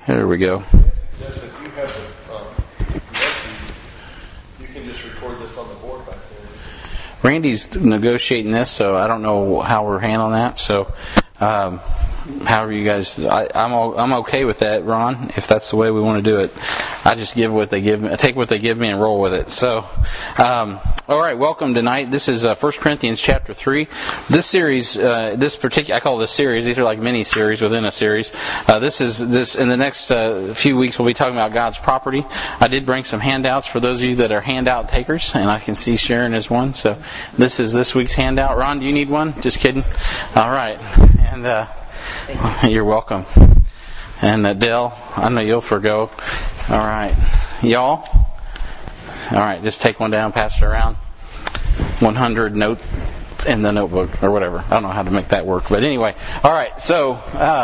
There we go. Yes, if you have you can just record this on the board back there. Randy's negotiating this, so I don't know how we're handling that. So, however you guys, I'm okay with that, Ron. If that's the way we want to do it, I just give what they give me, take what they give me, and roll with it. So, all right, welcome tonight. This is 1 Corinthians chapter 3. This series, this particular, I call this series. These are like mini series within a series. This in the next few weeks we'll be talking about God's property. I did bring some handouts for those of you that are handout takers, and I can see Sharon is one. So this is this week's handout. Ron, do you need one? Just kidding. All right, and you're welcome. And Dell, I know you'll forgo. All right, y'all. All right, just take one down, pass it around. 100 notes in the notebook or whatever. I don't know how to make that work, but anyway. All right, so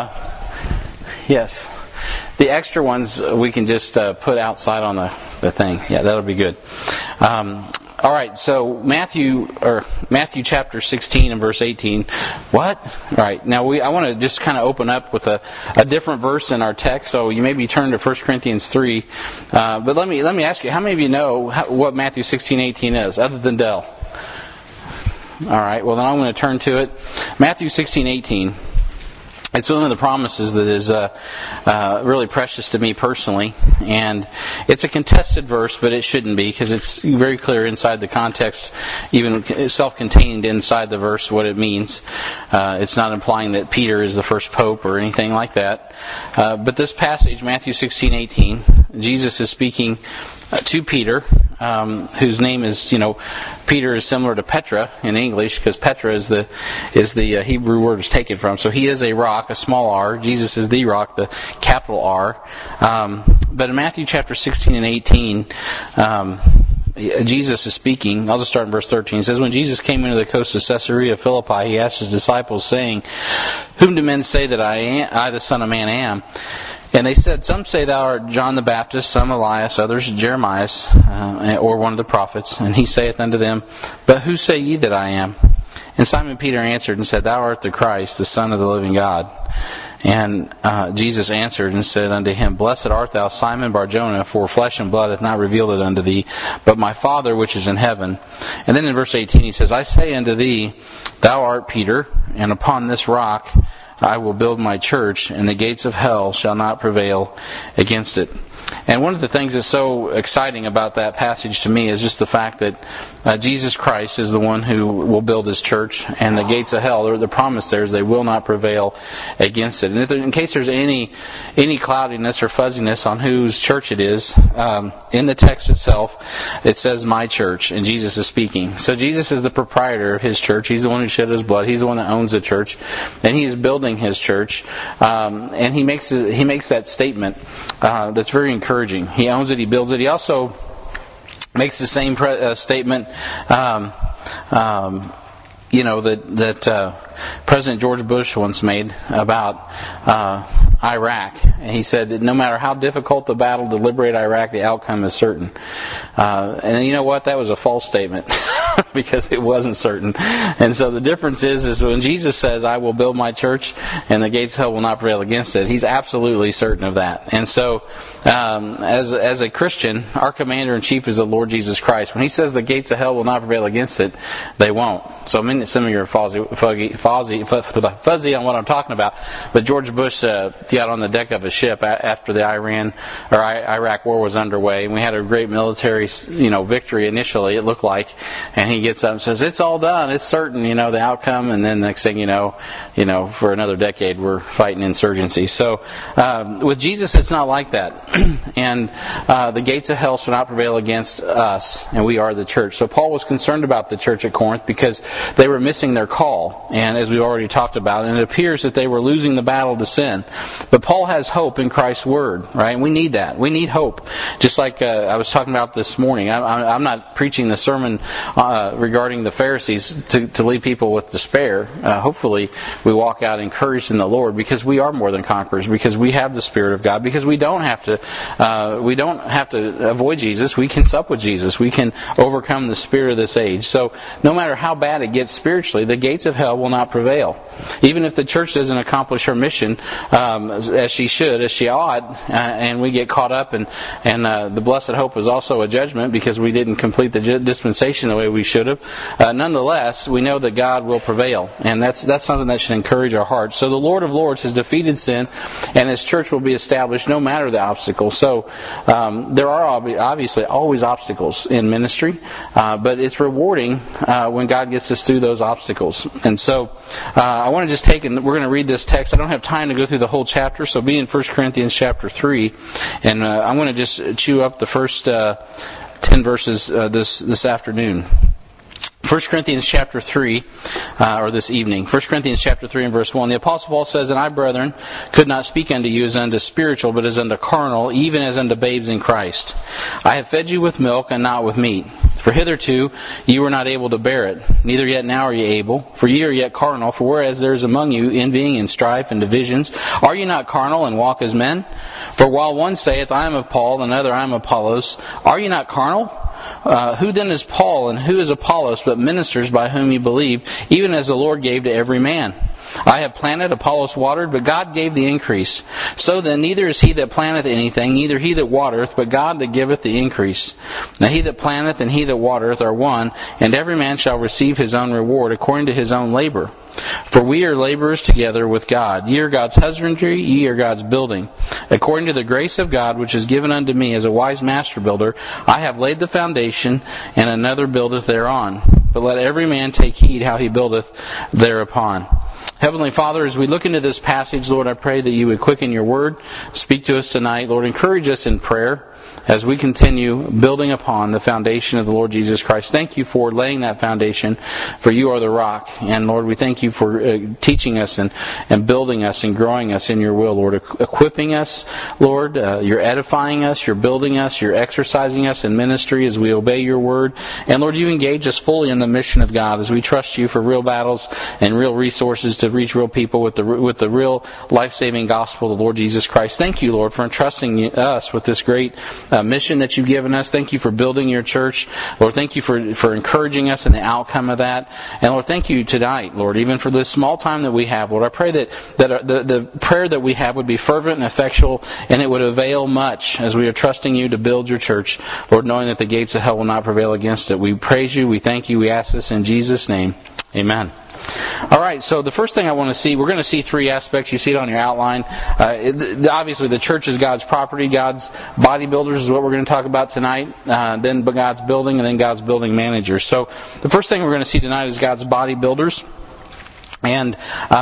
yes, the extra ones we can just put outside on the thing. Yeah, that'll be good. All right, so Matthew chapter 16 and verse 18. What? All right, now I want to just kind of open up with a different verse in our text. So you maybe turn to 1 Corinthians 3. But let me ask you, how many of you know what Matthew 16:18 is, other than Dell? All right, well then I'm going to turn to it. Matthew 16:18. It's one of the promises that is really precious to me personally, and it's a contested verse, but it shouldn't be because it's very clear inside the context, even self-contained inside the verse, what it means. It's not implying that Peter is the first pope or anything like that. But this passage, Matthew 16:18, Jesus is speaking to Peter, whose name is, Peter is similar to Petra in English because Petra is the Hebrew word is taken from. So he is a rock, a small r. Jesus is the rock, the capital R. But in Matthew chapter 16 and 18, Jesus is speaking. I'll just start in verse 13. It says, "When Jesus came into the coast of Caesarea Philippi, he asked his disciples, saying, 'Whom do men say that I, the Son of Man, am?' And they said, 'Some say thou art John the Baptist, some Elias, others Jeremiah, or one of the prophets.' And he saith unto them, 'But who say ye that I am?' And Simon Peter answered and said, 'Thou art the Christ, the Son of the living God.' And Jesus answered and said unto him, 'Blessed art thou, Simon Bar-Jonah, for flesh and blood hath not revealed it unto thee, but my Father which is in heaven.' And then in verse 18 he says, 'I say unto thee, thou art Peter, and upon this rock I will build my church, and the gates of hell shall not prevail against it.'" And one of the things that's so exciting about that passage to me is just the fact that Jesus Christ is the one who will build His church, and the gates of hell, or the promise there is they will not prevail against it. And in case there's any cloudiness or fuzziness on whose church it is, in the text itself, it says "my church," and Jesus is speaking. So Jesus is the proprietor of His church. He's the one who shed His blood. He's the one that owns the church, and He is building His church. And He makes that statement that's very encouraging. He owns it. He builds it. He also makes the same statement, that President George Bush once made about Iraq. And he said that no matter how difficult the battle to liberate Iraq, the outcome is certain. And you know what? That was a false statement because it wasn't certain. And so the difference is when Jesus says, "I will build my church and the gates of hell will not prevail against it," He's absolutely certain of that. And so as a Christian, our commander-in-chief is the Lord Jesus Christ. When He says the gates of hell will not prevail against it, they won't. So some of you are fuzzy on what I'm talking about. But George Bush got on the deck of a ship after the Iraq war was underway, and we had a great military victory initially, it looked like, and he gets up and says, "It's all done, it's certain, the outcome," and then next thing you know, for another decade we're fighting insurgency. So with Jesus it's not like that. And the gates of hell shall not prevail against us, and we are the church. So Paul was concerned about the church at Corinth because they were missing their call, and as we already talked about, and it appears that they were losing the battle to sin. But Paul has hope in Christ's Word, right? And we need that. We need hope. Just like I was talking about this morning. I'm not preaching the sermon regarding the Pharisees to leave people with despair. Hopefully we walk out encouraged in the Lord because we are more than conquerors, because we have the Spirit of God, because we don't have to avoid Jesus. We can sup with Jesus. We can overcome the spirit of this age. So no matter how bad it gets spiritually, the gates of hell will not prevail. Even if the church doesn't accomplish her mission as she should, should, as she ought, and we get caught up, and the blessed hope is also a judgment because we didn't complete the dispensation the way we should have. Nonetheless, we know that God will prevail, and that's something that should encourage our hearts. So the Lord of Lords has defeated sin, and His church will be established no matter the obstacles. So there are obviously always obstacles in ministry, but it's rewarding when God gets us through those obstacles. And so I want to just we're going to read this text. I don't have time to go through the whole chapter, so be in 1 Corinthians chapter 3, and I'm going to just chew up the first 10 verses this afternoon. 1 Corinthians chapter 3, or this evening. 1 Corinthians chapter 3 and verse 1. The Apostle Paul says, "And I, brethren, could not speak unto you as unto spiritual, but as unto carnal, even as unto babes in Christ. I have fed you with milk and not with meat. For hitherto you were not able to bear it, neither yet now are ye able. For ye are yet carnal, for whereas there is among you envying and strife and divisions, are ye not carnal and walk as men? For while one saith, I am of Paul, and another, I am of Apollos, are ye not carnal? Who then is Paul, and who is Apollos, but ministers by whom ye believe, even as the Lord gave to every man? I have planted, Apollos watered, but God gave the increase. So then neither is he that planteth anything, neither he that watereth, but God that giveth the increase. Now he that planteth and he that watereth are one, and every man shall receive his own reward according to his own labor. For we are laborers together with God. Ye are God's husbandry, ye are God's building. According to the grace of God which is given unto me as a wise master builder, I have laid the foundation, and another buildeth thereon. But let every man take heed how he buildeth thereupon." Heavenly Father, as we look into this passage, Lord, I pray that you would quicken your word, speak to us tonight. Lord, encourage us in prayer as we continue building upon the foundation of the Lord Jesus Christ. Thank you for laying that foundation, for you are the rock. And Lord, we thank you for teaching us and building us and growing us in your will, Lord, equipping us, Lord. You're edifying us, you're building us, you're exercising us in ministry as we obey your word. And Lord, you engage us fully in the mission of God as we trust you for real battles and real resources to reach real people with the real life-saving gospel of the Lord Jesus Christ. Thank you, Lord, for entrusting us with this great mission that you've given us. Thank you for building your church. Lord, thank you for encouraging us in the outcome of that. And Lord, thank you tonight, Lord, even for this small time that we have. Lord, I pray that the prayer that we have would be fervent and effectual, and it would avail much as we are trusting you to build your church. Lord, knowing that the gates of hell will not prevail against it. We praise you, we thank you, we ask this in Jesus' name. Amen. All right, so the first thing I want to see, we're going to see three aspects. You see it on your outline. Obviously, the church is God's property. God's bodybuilders is what we're going to talk about tonight. Then God's building, and then God's building managers. So the first thing we're going to see tonight is God's bodybuilders. And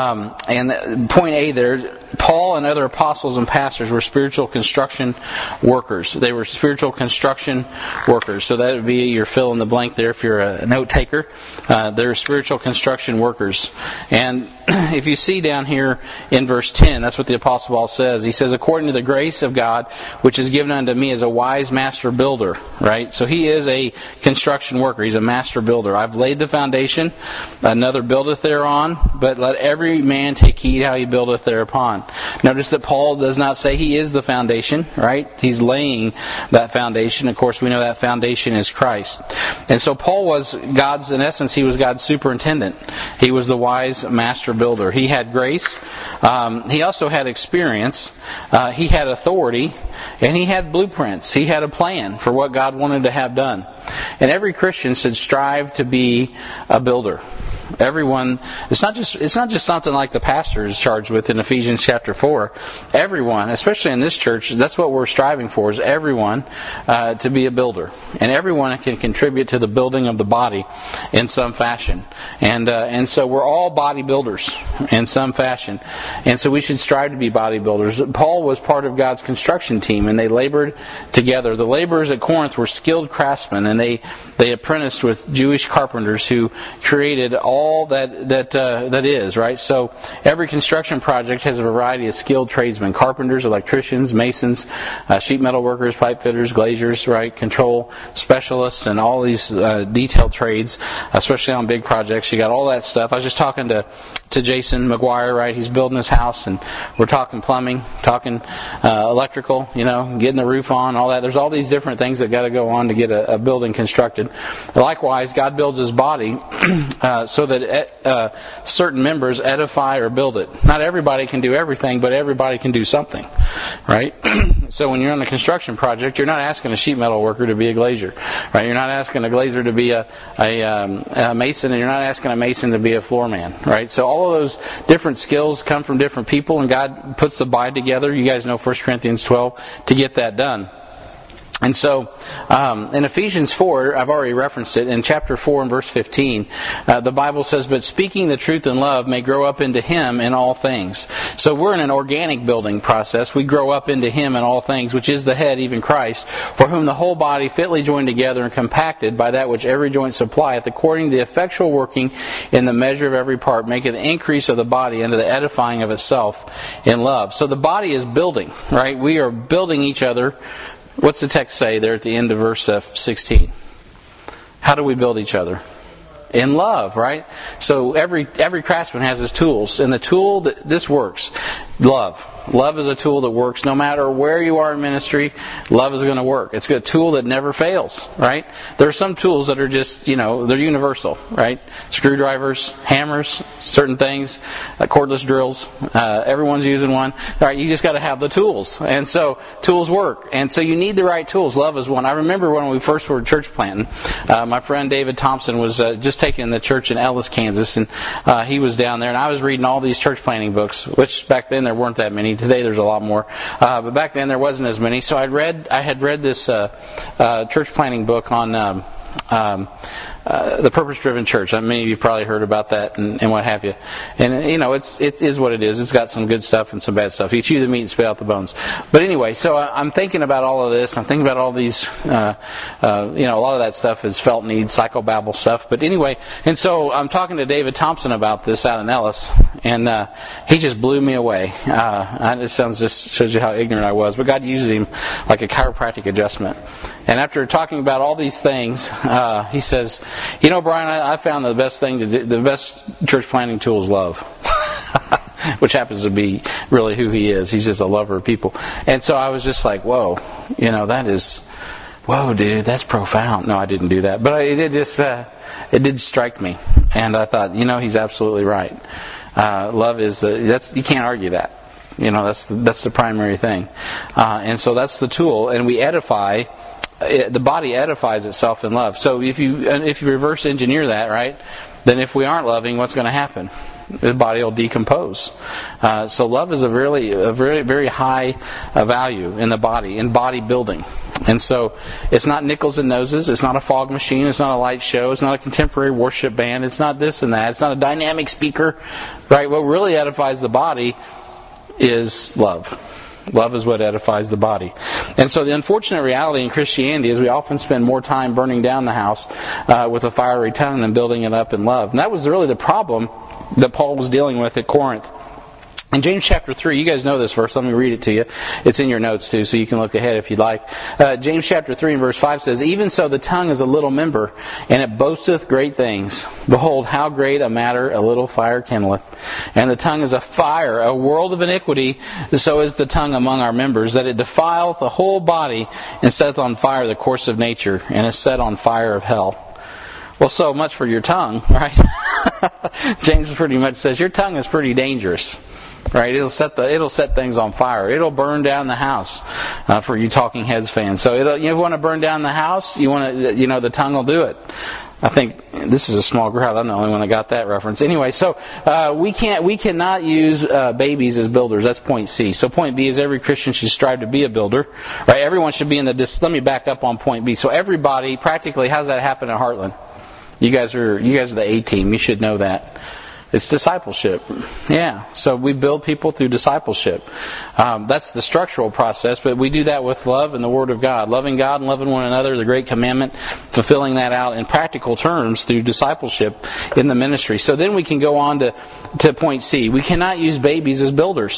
point A there, Paul and other apostles and pastors were spiritual construction workers. They were spiritual construction workers. So that would be your fill in the blank there if you're a note taker. They're spiritual construction workers. And if you see down here in verse 10, that's what the Apostle Paul says. He says, according to the grace of God, which is given unto me as a wise master builder. Right? So he is a construction worker. He's a master builder. I've laid the foundation. Another buildeth thereon. But let every man take heed how he buildeth thereupon. Notice that Paul does not say he is the foundation, right? He's laying that foundation. Of course, we know that foundation is Christ. And so Paul was in essence, he was God's superintendent. He was the wise master builder. He had grace. He also had experience. He had authority. And he had blueprints. He had a plan for what God wanted to have done. And every Christian should strive to be a builder. Everyone, it's not just something like the pastor is charged with in Ephesians chapter 4. Everyone, especially in this church, that's what we're striving for, is everyone to be a builder. And everyone can contribute to the building of the body in some fashion. And so we're all body builders in some fashion. And so we should strive to be bodybuilders. Paul was part of God's construction team, and they labored together. The laborers at Corinth were skilled craftsmen, and they apprenticed with Jewish carpenters who created all that is, right? So every construction project has a variety of skilled tradesmen: carpenters, electricians, masons, sheet metal workers, pipe fitters, glaziers, right? Control specialists, and all these detailed trades, especially on big projects. You got all that stuff. I was just talking to Jason McGuire, right? He's building his house, and we're talking plumbing, talking electrical, getting the roof on, all that. There's all these different things that got to go on to get a building constructed. Likewise, God builds His body so so that certain members edify or build it. Not everybody can do everything, but everybody can do something, right? So when you're on a construction project, you're not asking a sheet metal worker to be a glazier, right? You're not asking a glazier to be a mason, and you're not asking a mason to be a floor man, right? So all of those different skills come from different people, and God puts the body together. You guys know 1 Corinthians 12 to get that done. And so, in Ephesians 4, I've already referenced it, in chapter 4 and verse 15, the Bible says, "But speaking the truth in love may grow up into Him in all things." So we're in an organic building process. We grow up into Him in all things, which is the head, even Christ, for whom the whole body fitly joined together and compacted by that which every joint supplieth, according to the effectual working in the measure of every part, maketh the increase of the body unto the edifying of itself in love. So the body is building, right? We are building each other. What's the text say there at the end of verse 16? How do we build each other? In love, right? So every craftsman has his tools, and the tool that this works, love. Love is a tool that works no matter where you are in ministry. Love is going to work. It's a tool that never fails, right? There are some tools that are just, they're universal, right? Screwdrivers, hammers, certain things, cordless drills. Everyone's using one. All right, you just got to have the tools, and so tools work, and so you need the right tools. Love is one. I remember when we first were church planting, my friend David Thompson was just taking the church in Ellis, Kansas, and he was down there, and I was reading all these church planting books, which back then there weren't that many. Today there's a lot more, but back then there wasn't as many. So I had read this church planting book on the purpose-driven church. Many of you probably heard about that and what have you. And it is what it is. It's got some good stuff and some bad stuff. You chew the meat and spit out the bones. But anyway, so I'm thinking about all of this. I'm thinking about all these. A lot of that stuff is felt needs, psychobabble stuff. But anyway, and so I'm talking to David Thompson about this out in Ellis, and he just blew me away. Just shows you how ignorant I was. But God used him like a chiropractic adjustment. And after talking about all these things, he says, Brian, I found the best thing to do, the best church planting tool is love. Which happens to be really who he is. He's just a lover of people. And so I was just like, whoa, whoa, dude, that's profound. No, I didn't do that. But it did strike me. And I thought, he's absolutely right. Love is, you can't argue that. That's the primary thing. And so that's the tool. And we edify. The body edifies itself in love. So if you reverse engineer that, right, then if we aren't loving, what's going to happen? The body will decompose. So love is a very, very high value in the body, in body building. And so it's not nickels and noses. It's not a fog machine. It's not a light show. It's not a contemporary worship band. It's not this and that. It's not a dynamic speaker, right? What really edifies the body is love. Love is what edifies the body. And so the unfortunate reality in Christianity is we often spend more time burning down the house with a fiery tongue than building it up in love. And that was really the problem that Paul was dealing with at Corinth. In James chapter 3, you guys know this verse. Let me read it to you. It's in your notes too, so you can look ahead if you'd like. James chapter 3 and verse 5 says, "Even so the tongue is a little member, and it boasteth great things. Behold, how great a matter a little fire kindleth. And the tongue is a fire, a world of iniquity. So is the tongue among our members, that it defileth the whole body, and setteth on fire the course of nature, and is set on fire of hell." Well, so much for your tongue, right? James pretty much says your tongue is pretty dangerous. Right, it'll set things on fire. It'll burn down the house. For you Talking Heads fans, so you want to burn down the house. You want to, the tongue will do it. I think this is a small crowd. I'm the only one that got that reference. Anyway, so we cannot use babies as builders. That's point C. So point B is every Christian should strive to be a builder. Right, everyone should be in let me back up on point B. So everybody, practically, how does that happen at Heartland? You guys are the A team. You should know that. It's discipleship. Yeah. So we build people through discipleship. That's the structural process, but we do that with love and the Word of God. Loving God and loving one another, the great commandment, fulfilling that out in practical terms through discipleship in the ministry. So then we can go on to point C. We cannot use babies as builders.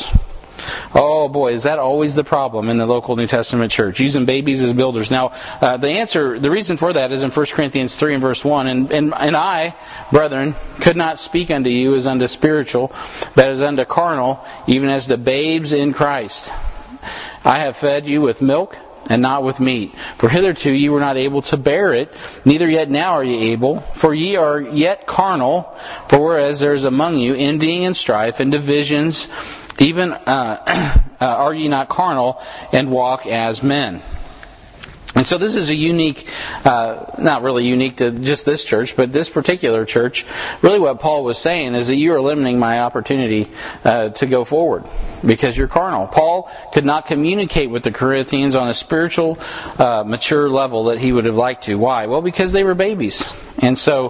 Oh boy, is that always the problem in the local New Testament church, using babies as builders. Now, the reason for that is in 1 Corinthians 3 and verse 1, and I, brethren, could not speak unto you as unto spiritual, but as unto carnal, even as to babes in Christ. I have fed you with milk, and not with meat. For hitherto ye were not able to bear it, neither yet now are ye able. For ye are yet carnal. For whereas there is among you envying and strife and divisions, even are ye not carnal, and walk as men. And so this is a unique, not really unique to just this church, but this particular church. Really what Paul was saying is that you are limiting my opportunity to go forward because you're carnal. Paul could not communicate with the Corinthians on a spiritual, mature level that he would have liked to. Why? Well, because they were babies. And so,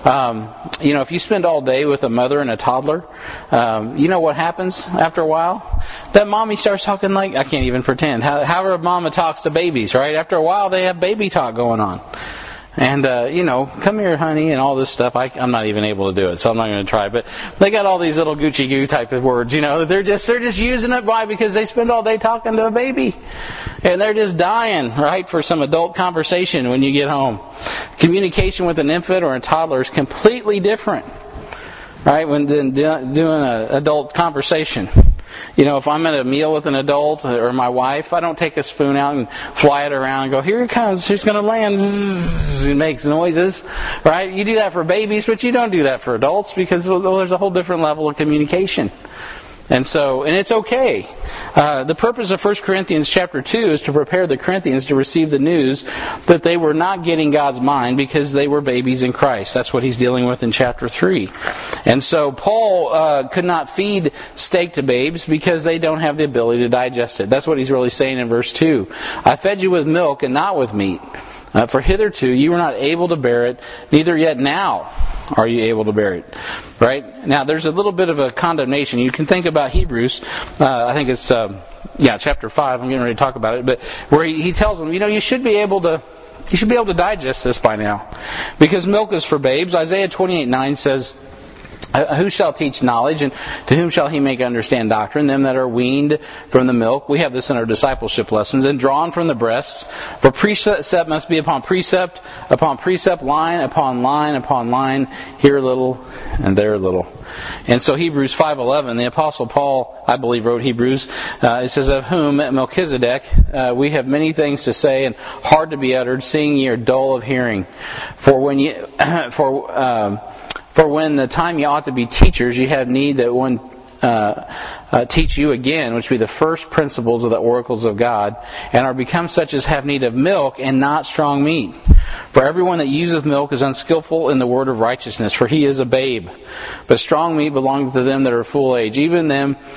if you spend all day with a mother and a toddler, you know what happens after a while? That mommy starts talking like, I can't even pretend, how a mama talks to babies, right? After a while, they have baby talk going on. And, come here, honey, and all this stuff. I'm not even able to do it, so I'm not going to try. But they got all these little Gucci goo type of words, They're just using it. Why? Because they spend all day talking to a baby. And they're just dying, right, for some adult conversation when you get home. Communication with an infant or a toddler is completely different, right, than doing an adult conversation. If I'm at a meal with an adult or my wife, I don't take a spoon out and fly it around and go, here it comes, here's going to land, zzz, it makes noises, right? You do that for babies, but you don't do that for adults because there's a whole different level of communication. And it's okay. The purpose of 1 Corinthians chapter 2 is to prepare the Corinthians to receive the news that they were not getting God's mind because they were babies in Christ. That's what he's dealing with in chapter 3. And so Paul could not feed steak to babes because they don't have the ability to digest it. That's what he's really saying in verse 2. I fed you with milk and not with meat. For hitherto you were not able to bear it, neither yet now are you able to bear it. Right? Now there's a little bit of a condemnation. You can think about Hebrews, I think it's chapter 5, I'm getting ready to talk about it, but where he tells them, you should be able to digest this by now. Because milk is for babes. Isaiah 28:9 says, who shall teach knowledge, and to whom shall he make understand doctrine? Them that are weaned from the milk. We have this in our discipleship lessons. And drawn from the breasts. For precept must be upon precept, line upon line upon line. Here a little, and there a little. And so Hebrews 5:11, the Apostle Paul, I believe, wrote Hebrews. It says, of whom Melchizedek, we have many things to say and hard to be uttered, seeing ye are dull of hearing. For when the time you ought to be teachers, you have need that one teach you again, which be the first principles of the oracles of God, and are become such as have need of milk and not strong meat. For everyone that useth milk is unskillful in the word of righteousness, for he is a babe. But strong meat belongeth to them that are full age, even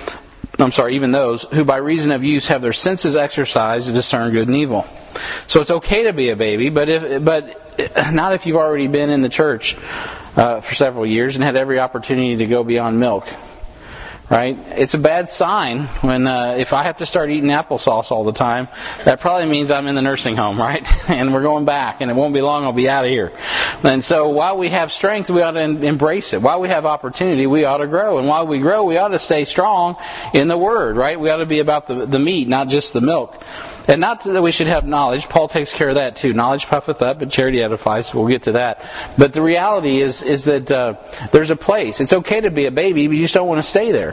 those who by reason of use have their senses exercised to discern good and evil. So it's okay to be a baby, but not if you've already been in the church for several years and had every opportunity to go beyond milk. Right? It's a bad sign when if I have to start eating applesauce all the time, that probably means I'm in the nursing home, right? And we're going back, and it won't be long, I'll be out of here. And so while we have strength, we ought to embrace it. While we have opportunity, we ought to grow. And while we grow, we ought to stay strong in the Word, right? We ought to be about the meat, not just the milk. And not that we should have knowledge. Paul takes care of that too. Knowledge puffeth up, but charity edifies. We'll get to that. But the reality is that there's a place. It's okay to be a baby, but you just don't want to stay there.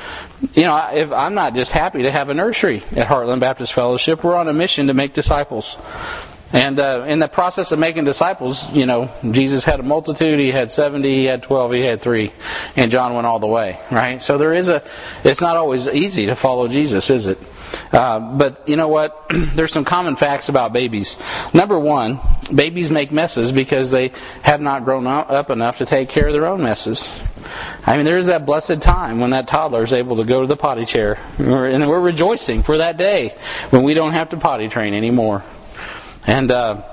If I'm not just happy to have a nursery at Heartland Baptist Fellowship, we're on a mission to make disciples. And in the process of making disciples, Jesus had a multitude. He had 70, he had 12, he had 3. And John went all the way, right? So it's not always easy to follow Jesus, is it? But you know what? There's some common facts about babies. Number 1, babies make messes because they have not grown up enough to take care of their own messes. There is that blessed time when that toddler is able to go to the potty chair. And we're rejoicing for that day when we don't have to potty train anymore. And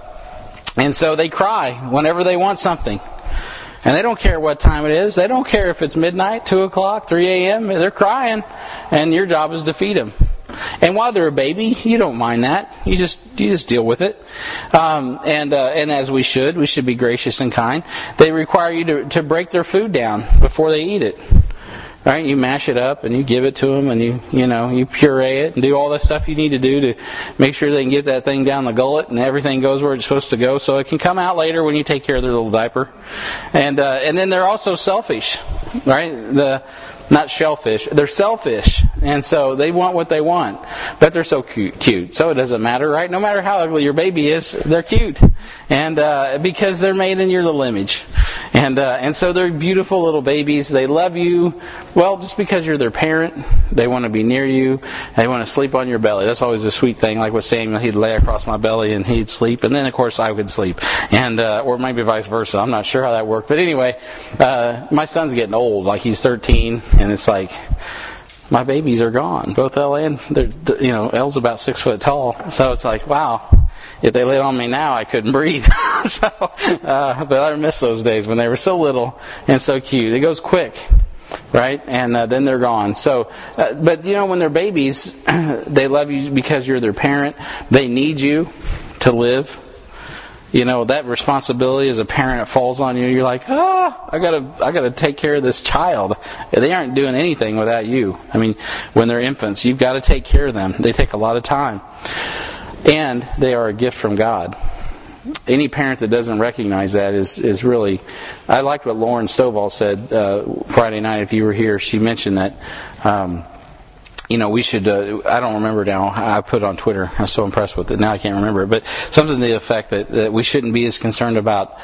so they cry whenever they want something. And they don't care what time it is. They don't care if it's midnight, 2 o'clock, 3 a.m. They're crying. And your job is to feed them. And while they're a baby, you don't mind that. You just deal with it. And as we should be gracious and kind. They require you to break their food down before they eat it. Right? You mash it up and you give it to them and you puree it and do all the stuff you need to do to make sure they can get that thing down the gullet and everything goes where it's supposed to go so it can come out later when you take care of their little diaper. And then they're also selfish. Right? not shellfish. They're selfish. And so they want what they want. But they're so cute. So it doesn't matter, right? No matter how ugly your baby is, they're cute. And because they're made in your little image. And so they're beautiful little babies. They love you. Well, just because you're their parent, they want to be near you. They want to sleep on your belly. That's always a sweet thing. Like with Samuel, he'd lay across my belly and he'd sleep. And then, of course, I would sleep. And or maybe vice versa. I'm not sure how that worked. But anyway, my son's getting old. Like he's 13. And it's like, my babies are gone. Both Elle and, Elle's about 6 foot tall. So it's like, wow. If they laid on me now, I couldn't breathe. But I miss those days when they were so little and so cute. It goes quick, right? And then they're gone. So, but when they're babies, they love you because you're their parent. They need you to live. That responsibility as a parent, it falls on you. You're like, I gotta take care of this child. They aren't doing anything without you. I mean, when they're infants, you've got to take care of them. They take a lot of time. And they are a gift from God. Any parent that doesn't recognize that is really... I liked what Lauren Stovall said Friday night. If you were here, she mentioned that we should... I don't remember now. I put it on Twitter. I was so impressed with it. Now I can't remember it. But something to the effect that we shouldn't be as concerned about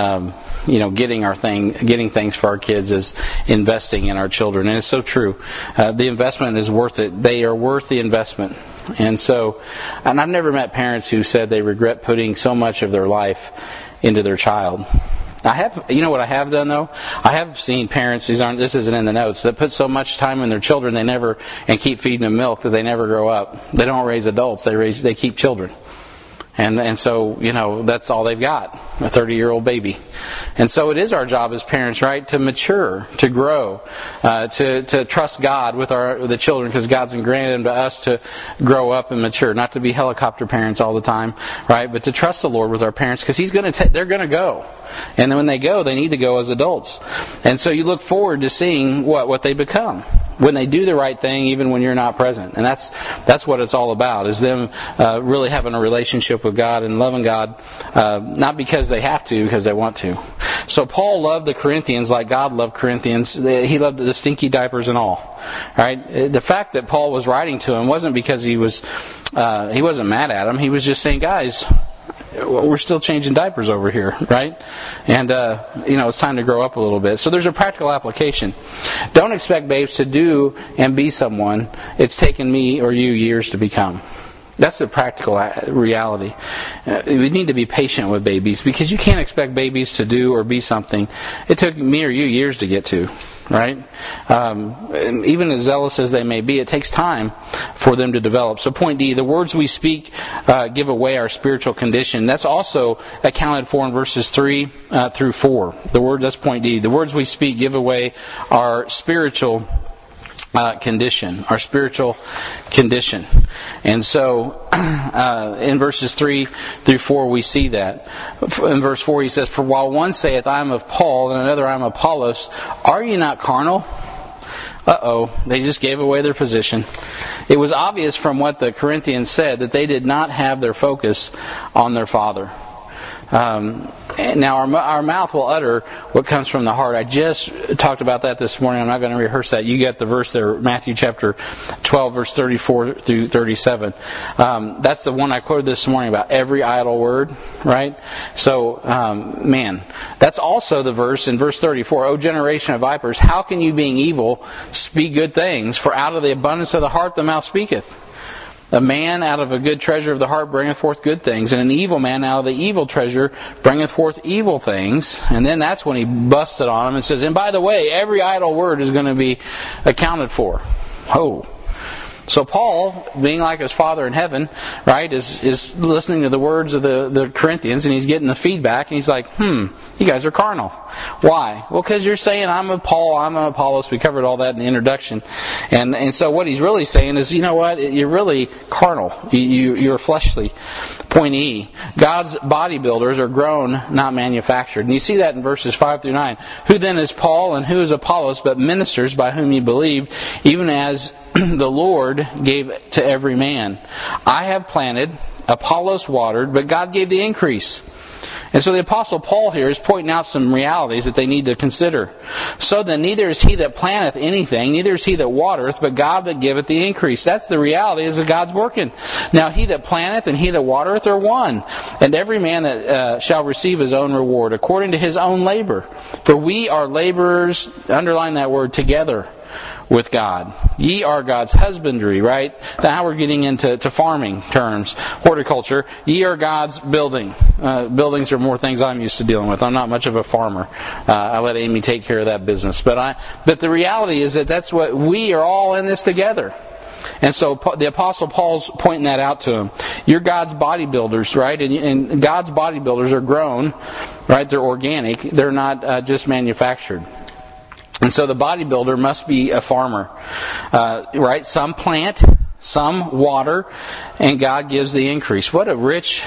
getting things for our kids as investing in our children. And it's so true. The investment is worth it. They are worth the investment. And I've never met parents who said they regret putting so much of their life into their child. I have, what I have done though? I have seen parents, this isn't in the notes, that put so much time in their children and keep feeding them milk that they never grow up. They don't raise adults, they keep children. And so, that's all they've got, a 30-year-old baby. And so it is our job as parents, right, to mature, to grow, to trust God with the children, because God's granted them to us to grow up and mature, not to be helicopter parents all the time, right, but to trust the Lord with our parents, because they're going to go. And then when they go, they need to go as adults. And so you look forward to seeing what they become when they do the right thing, even when you're not present. And that's what it's all about, is them really having a relationship with God and loving God, not because they have to, because they want to. So Paul loved the Corinthians like God loved Corinthians. He loved the stinky diapers and all. Right? The fact that Paul was writing to them wasn't because he wasn't mad at them. He was just saying, guys, we're still changing diapers over here, right? And, it's time to grow up a little bit. So there's a practical application. Don't expect babes to do and be someone it's taken me or you years to become. That's the practical reality. We need to be patient with babies, because you can't expect babies to do or be something it took me or you years to get to, right? Even as zealous as they may be, it takes time for them to develop. So point D, the words we speak give away our spiritual condition. That's also accounted for in verses 3 through 4. That's point D. The words we speak give away our spiritual condition, our spiritual condition. And so in verses 3 through 4 we see that. In verse 4 he says, "For while one saith, I am of Paul, and another, I am of Apollos, are ye not carnal?" They just gave away their position. It was obvious from what the Corinthians said that they did not have their focus on their Father. Now our mouth will utter what comes from the heart. I just talked about that this morning. I'm not going to rehearse that. You get the verse there, Matthew chapter 12, verse 34 through 37. That's the one I quoted this morning about every idle word, right? So, that's also the verse in verse 34. "O generation of vipers, how can you, being evil, speak good things? For out of the abundance of the heart the mouth speaketh. A man out of a good treasure of the heart bringeth forth good things, and an evil man out of the evil treasure bringeth forth evil things." And then that's when he busts it on them and says, and by the way, every idle word is going to be accounted for. So Paul, being like his Father in heaven, right, is listening to the words of the Corinthians, and he's getting the feedback, and he's like, you guys are carnal. Why? Well, because you're saying, I'm of Paul, I'm of Apollos. We covered all that in the introduction. And so what he's really saying is, you know what? You're really carnal. You're fleshly. Point E, God's bodybuilders are grown, not manufactured. And you see that in verses 5 through 9. "Who then is Paul, and who is Apollos, but ministers by whom ye believed, even as the Lord Lord gave to every man. I have planted, Apollos watered, but God gave the increase. And so the Apostle Paul here is pointing out some realities that they need to consider. So then neither is he that planteth anything, neither is he that watereth, but God that giveth the increase. That's the reality, is that God's working. Now he that planteth and he that watereth are one. And every man that shall receive his own reward, according to his own labor. For we are laborers, underline that word, together with God. Ye are God's husbandry, right? Now we're getting into farming terms, horticulture. Ye are God's building. Buildings are more things I'm used to dealing with. I'm not much of a farmer. I let Amy take care of that business. But the reality is that that's what we are all in this together. And so the Apostle Paul's pointing that out to him. You're God's bodybuilders, right? And God's bodybuilders are grown, right? They're organic. They're not just manufactured. And so the bodybuilder must be a farmer, right? Some plant, some water, and God gives the increase. What a rich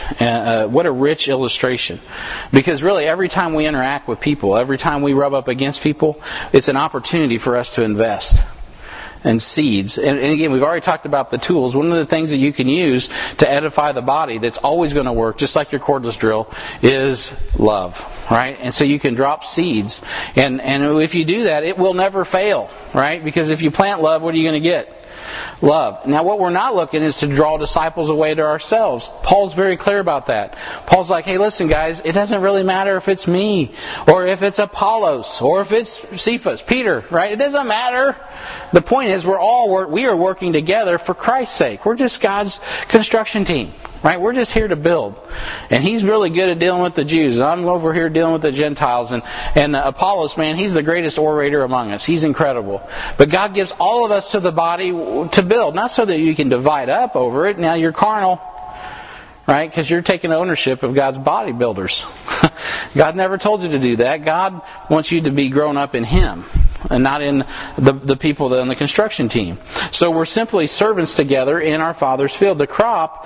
illustration. Because really, every time we interact with people, every time we rub up against people, it's an opportunity for us to invest. And seeds. And again, we've already talked about the tools. One of the things that you can use to edify the body that's always going to work, just like your cordless drill, is love. Right? And so you can drop seeds. And if you do that, it will never fail. Right? Because if you plant love, what are you going to get? Love. Now what we're not looking is to draw disciples away to ourselves. Paul's very clear about that. Paul's like, hey, listen guys, it doesn't really matter if it's me, or if it's Apollos, or if it's Cephas, Peter, right? It doesn't matter. The point is we are working together for Christ's sake. We're just God's construction team. Right? We're just here to build. And he's really good at dealing with the Jews. And I'm over here dealing with the Gentiles. And Apollos, man, he's the greatest orator among us. He's incredible. But God gives all of us to the body to build. Not so that you can divide up over it. Now you're carnal. Right? Because you're taking ownership of God's bodybuilders. God never told you to do that. God wants you to be grown up in Him. And not in the people that are on the construction team. So we're simply servants together in our Father's field. The crop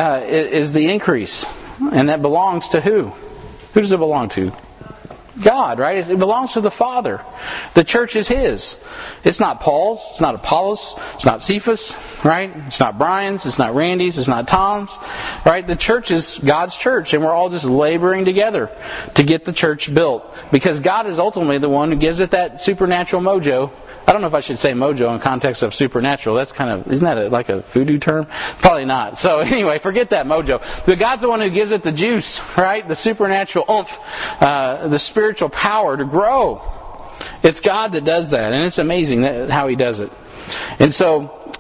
is the increase. And that belongs to who? Who does it belong to? God, right? It belongs to the Father. The church is His. It's not Paul's. It's not Apollos. It's not Cephas, right? It's not Brian's. It's not Randy's. It's not Tom's, right? The church is God's church, and we're all just laboring together to get the church built. Because God is ultimately the one who gives it that supernatural mojo. I don't know if I should say mojo in context of supernatural. That's isn't that like a voodoo term? Probably not. So anyway, forget that mojo. But God's the one who gives it the juice, right? The supernatural oomph, the spiritual power to grow. It's God that does that, and it's amazing how He does it. And so,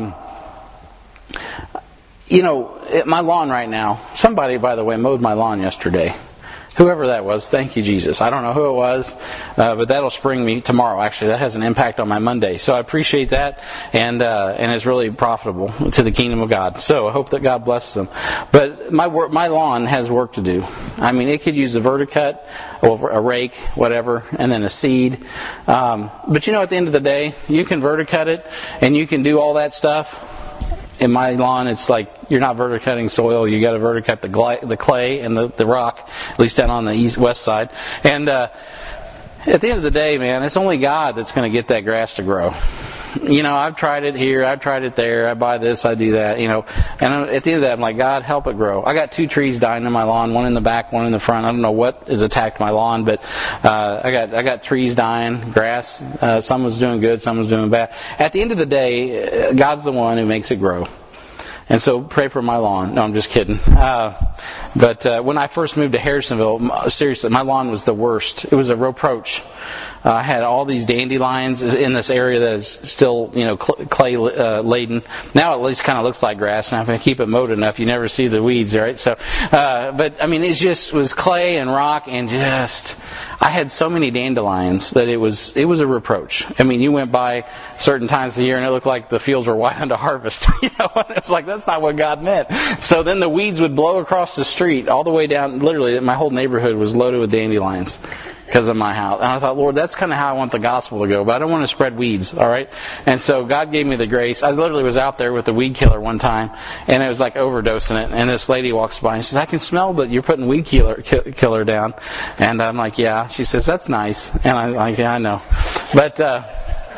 at my lawn right now, somebody, by the way, mowed my lawn yesterday. Whoever that was, thank you, Jesus. I don't know who it was, but that'll spring me tomorrow. Actually, that has an impact on my Monday. So I appreciate that, and it's really profitable to the kingdom of God. So I hope that God blesses them. But my lawn has work to do. I mean, it could use a verticut, or a rake, whatever, and then a seed. But at the end of the day, you can verticut it, and you can do all that stuff. In my lawn, it's like you're not verticutting soil. You got to verticut the clay and the rock, at least down on the west side. And at the end of the day, man, it's only God that's going to get that grass to grow. I've tried it here, I've tried it there, I buy this, I do that, and at the end of that, I'm like, God, help it grow. I got 2 trees dying in my lawn, one in the back, one in the front. I don't know what has attacked my lawn, but I got trees dying, grass, some was doing good, some was doing bad. At the end of the day, God's the one who makes it grow. And so pray for my lawn. No, I'm just kidding. But when I first moved to Harrisonville, seriously, my lawn was the worst. It was a reproach. I had all these dandelions in this area that is still, clay laden. Now at least kind of looks like grass, and if I keep it mowed enough, you never see the weeds, right? So, but I mean, it just was clay and rock, and I had so many dandelions that it was a reproach. I mean, you went by certain times of the year, and it looked like the fields were white unto harvest. It's like that's not what God meant. So then the weeds would blow across the street all the way down. Literally, my whole neighborhood was loaded with dandelions because of my house. And I thought, Lord, that's kind of how I want the gospel to go, but I don't want to spread weeds, all right? And so God gave me the grace. I literally was out there with a weed killer one time, and it was like overdosing it. And this lady walks by and she says, I can smell that you're putting weed killer down. And I'm like, yeah. She says, that's nice. And I'm like, yeah, I know. But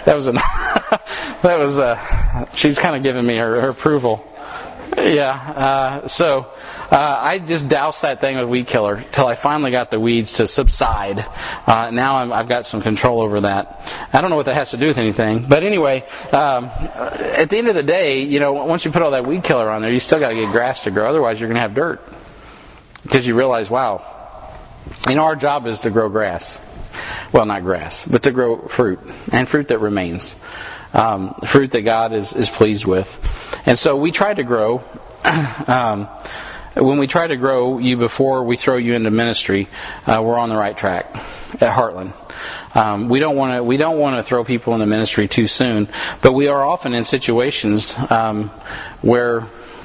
she's kind of giving me her approval. Yeah. So I just doused that thing with weed killer till I finally got the weeds to subside. Now I've got some control over that. I don't know what that has to do with anything, but anyway, at the end of the day, once you put all that weed killer on there, you still got to get grass to grow. Otherwise, you're going to have dirt because you realize, wow, our job is to grow grass. Well, not grass, but to grow fruit, and fruit that remains. Fruit that God is pleased with. And so we try to grow. When we try to grow you before we throw you into ministry, we're on the right track at Heartland. We don't want to throw people into ministry too soon, but we are often in situations where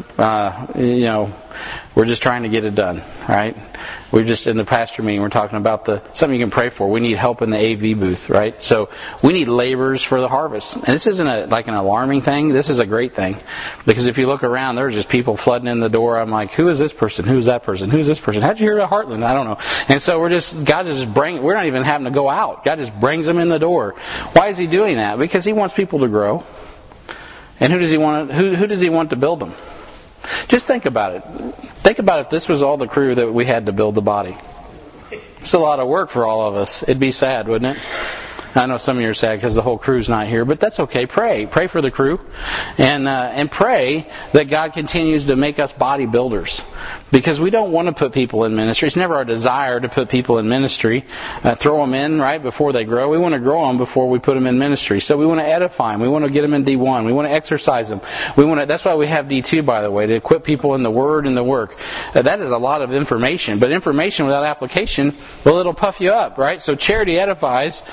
we're just trying to get it done, right? We're just in the pastor meeting. We're talking about something you can pray for. We need help in the AV booth, right? So we need laborers for the harvest. And this isn't like an alarming thing. This is a great thing, because if you look around, there's just people flooding in the door. I'm like, who is this person? Who's that person? Who's this person? How'd you hear about Heartland? I don't know. And so we're not even having to go out. God just brings them in the door. Why is He doing that? Because He wants people to grow. And who does He want to build them? Just think about it. Think about if this was all the crew that we had to build the body. It's a lot of work for all of us. It'd be sad, wouldn't it? I know some of you are sad because the whole crew's not here, but that's okay. Pray for the crew, and pray that God continues to make us bodybuilders, because we don't want to put people in ministry. It's never our desire to put people in ministry, throw them in right before they grow. We want to grow them before we put them in ministry. So we want to edify them. We want to get them in D1. We want to exercise them. That's why we have D2, by the way, to equip people in the Word and the work. That is a lot of information, but information without application, well, it'll puff you up, right? So charity edifies.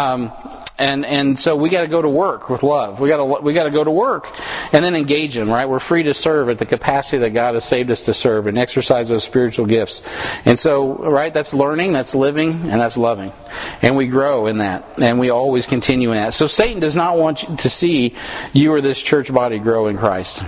And so we got to go to work with love. We got to go to work and then engage them, right? We're free to serve at the capacity that God has saved us to serve and exercise those spiritual gifts. And so, right, that's learning, that's living, and that's loving. And we grow in that, and we always continue in that. So Satan does not want to see you or this church body grow in Christ.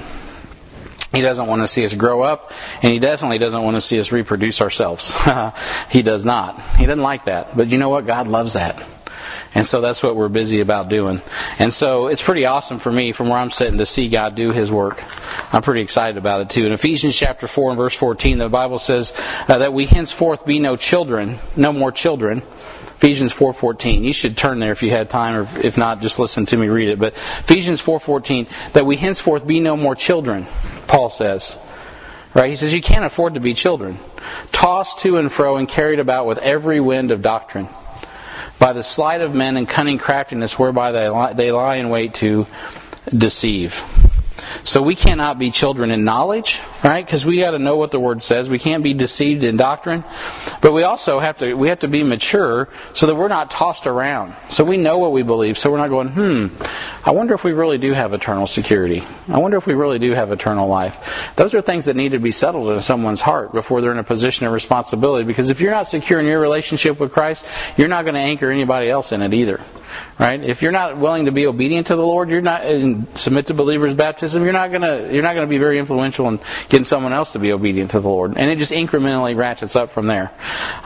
He doesn't want to see us grow up, and he definitely doesn't want to see us reproduce ourselves. He does not. He doesn't like that. But you know what? God loves that. And so that's what we're busy about doing. And so it's pretty awesome for me, from where I'm sitting, to see God do His work. I'm pretty excited about it too. In Ephesians chapter 4 and verse 14, the Bible says that we henceforth be no more children. Ephesians 4:14. You should turn there if you had time, or if not, just listen to me read it. But Ephesians 4:14, that we henceforth be no more children, Paul says. Right? He says you can't afford to be children. Tossed to and fro and carried about with every wind of doctrine, by the sleight of men and cunning craftiness whereby they lie in wait to deceive. So we cannot be children in knowledge, right? Because we got to know what the Word says. We can't be deceived in doctrine. But we also have to be mature so that we're not tossed around. So we know what we believe. So we're not going, I wonder if we really do have eternal security. I wonder if we really do have eternal life. Those are things that need to be settled in someone's heart before they're in a position of responsibility. Because if you're not secure in your relationship with Christ, you're not going to anchor anybody else in it either. Right? If you're not willing to be obedient to the Lord, you're not submit to believers' baptism. You're not gonna be very influential in getting someone else to be obedient to the Lord, and it just incrementally ratchets up from there.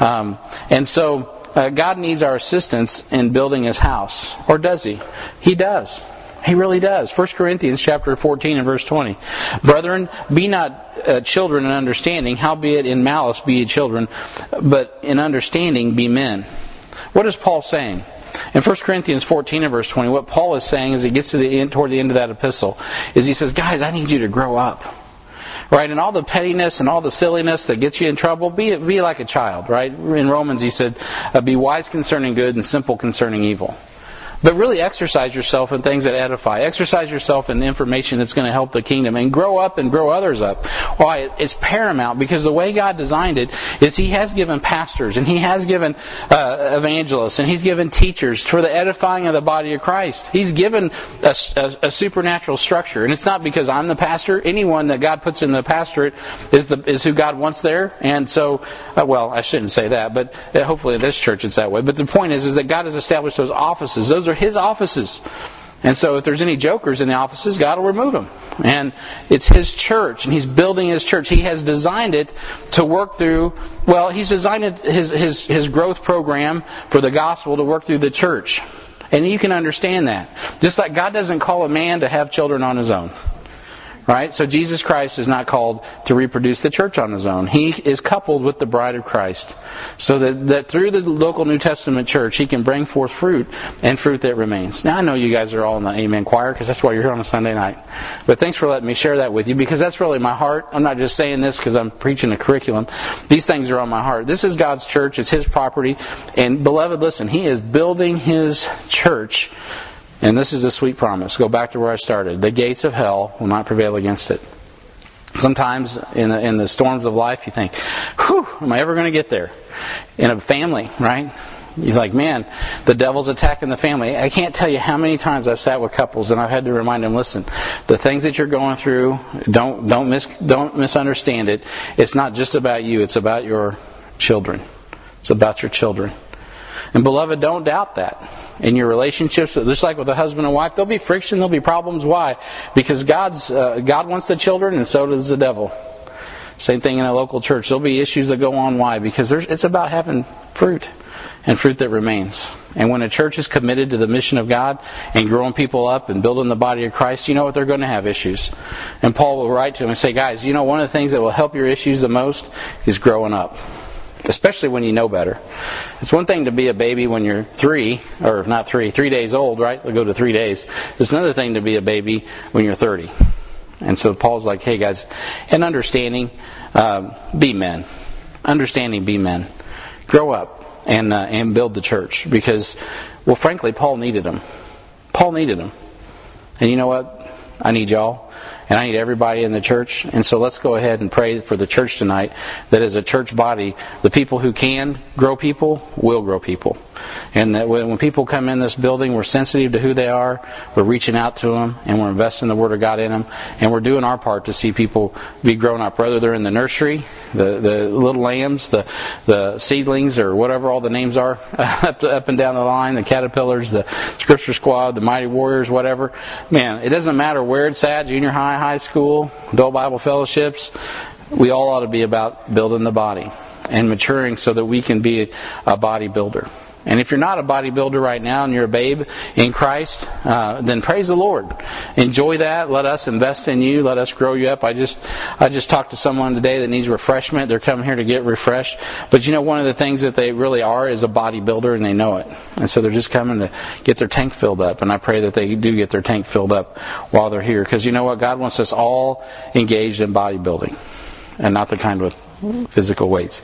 And so God needs our assistance in building His house, or does He? He does. He really does. 1 Corinthians chapter 14 and verse 20. Brethren, be not children in understanding, howbeit in malice be ye children, but in understanding be men. What is Paul saying? In 1 Corinthians 14 and verse 20, what Paul is saying as he gets to toward the end of that epistle is he says, guys, I need you to grow up. Right? And all the pettiness and all the silliness that gets you in trouble, be like a child. Right? In Romans he said, be wise concerning good and simple concerning evil. But really exercise yourself in things that edify. Exercise yourself in information that's going to help the kingdom. And grow up and grow others up. Why? It's paramount, because the way God designed it is He has given pastors and He has given evangelists and He's given teachers for the edifying of the body of Christ. He's given a supernatural structure. And it's not because I'm the pastor. Anyone that God puts in the pastorate is who God wants there. And so, well, I shouldn't say that, but hopefully in this church it's that way. But the point is that God has established those offices. Those are His offices. And so if there's any jokers in the offices, God will remove them. And it's His church, and He's building His church. He has designed it to work through, He's designed His growth program for the gospel to work through the church. And you can understand that. Just like God doesn't call a man to have children on his own. Right? So Jesus Christ is not called to reproduce the church on his own. He is coupled with the bride of Christ. So that through the local New Testament church, he can bring forth fruit and fruit that remains. Now I know you guys are all in the Amen choir because that's why you're here on a Sunday night. But thanks for letting me share that with you because that's really my heart. I'm not just saying this because I'm preaching a curriculum. These things are on my heart. This is God's church. It's His property. And beloved, listen, He is building His church. And this is a sweet promise. Go back to where I started. The gates of hell will not prevail against it. Sometimes in the storms of life you think, whew, am I ever going to get there? In a family, right? You're like, man, the devil's attacking the family. I can't tell you how many times I've sat with couples and I've had to remind them, listen, the things that you're going through, don't misunderstand it. It's not just about you. It's about your children. It's about your children. And beloved, don't doubt that. In your relationships, just like with a husband and wife, there'll be friction, there'll be problems. Why? Because God wants the children, and so does the devil. Same thing in a local church. There'll be issues that go on. Why? Because it's about having fruit, and fruit that remains. And when a church is committed to the mission of God and growing people up and building the body of Christ, you know what? They're going to have issues. And Paul will write to them and say, guys, you know one of the things that will help your issues the most is growing up. Especially when you know better. It's one thing to be a baby when you're 3 days old, right? They'll go to 3 days. It's another thing to be a baby when you're 30. And so Paul's like, hey guys, and understanding, be men. Understanding, be men. Grow up and build the church. Because, well, frankly, Paul needed them. Paul needed them. And you know what? I need y'all. And I need everybody in the church. And so let's go ahead and pray for the church tonight that as a church body, the people who can grow people will grow people. And that when people come in this building, we're sensitive to who they are, we're reaching out to them, and we're investing the Word of God in them, and we're doing our part to see people be grown up, whether they're in the nursery, the little lambs, the seedlings, or whatever all the names are, up and down the line, the caterpillars, the Scripture Squad, the Mighty Warriors, whatever. Man, it doesn't matter where it's at, junior high, high school, adult Bible fellowships, we all ought to be about building the body and maturing so that we can be a bodybuilder. And if you're not a bodybuilder right now and you're a babe in Christ, then praise the Lord. Enjoy that. Let us invest in you. Let us grow you up. I just talked to someone today that needs refreshment. They're coming here to get refreshed. But you know, one of the things that they really are is a bodybuilder, and they know it. And so they're just coming to get their tank filled up. And I pray that they do get their tank filled up while they're here. Because you know what? God wants us all engaged in bodybuilding. And not the kind with physical weights.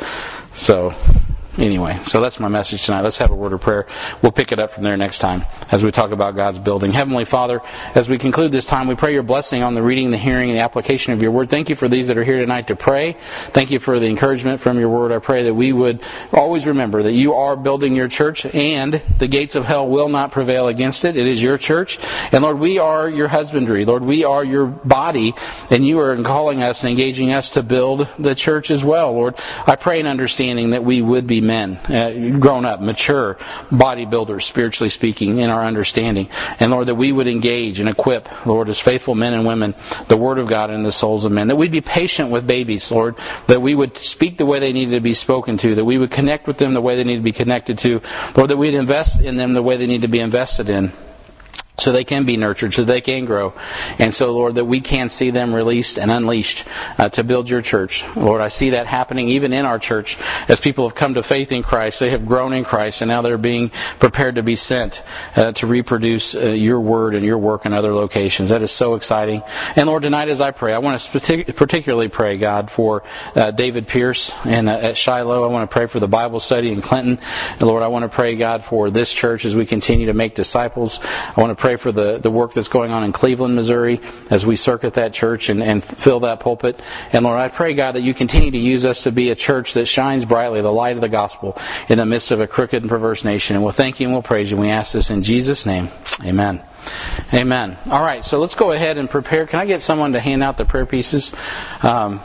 So anyway, so that's my message tonight. Let's have a word of prayer. We'll pick it up from there next time as we talk about God's building. Heavenly Father, as we conclude this time, we pray your blessing on the reading, the hearing, and the application of your word. Thank you for these that are here tonight to pray. Thank you for the encouragement from your word. I pray that we would always remember that you are building your church and the gates of hell will not prevail against it. It is your church. And Lord, we are your husbandry. Lord, we are your body, and you are calling us and engaging us to build the church as well. Lord, I pray in understanding that we would be men, grown up, mature, bodybuilders, spiritually speaking, in our understanding. And Lord, that we would engage and equip, Lord, as faithful men and women, the Word of God in the souls of men. That we'd be patient with babies, Lord. That we would speak the way they needed to be spoken to. That we would connect with them the way they need to be connected to. Lord, that we'd invest in them the way they need to be invested in, so they can be nurtured, so they can grow. And so, Lord, that we can see them released and unleashed to build your church. Lord, I see that happening even in our church as people have come to faith in Christ. They have grown in Christ, and now they're being prepared to be sent to reproduce your word and your work in other locations. That is so exciting. And Lord, tonight as I pray, I want to particularly pray, God, for David Pierce and at Shiloh. I want to pray for the Bible study in Clinton. And Lord, I want to pray, God, for this church as we continue to make disciples. I want to pray for the work that's going on in Cleveland, Missouri, as we circuit that church and fill that pulpit. And Lord, I pray, God, that you continue to use us to be a church that shines brightly, the light of the gospel, in the midst of a crooked and perverse nation. And we'll thank you and we'll praise you. And we ask this in Jesus' name. Amen. Amen. All right, so let's go ahead and prepare. Can I get someone to hand out the prayer pieces? Come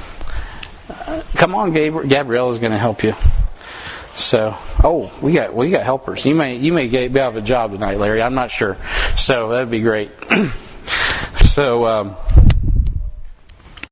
on, Gabrielle is going to help you. So, we got helpers. You may be out of a job tonight, Larry. I'm not sure. So that'd be great. So.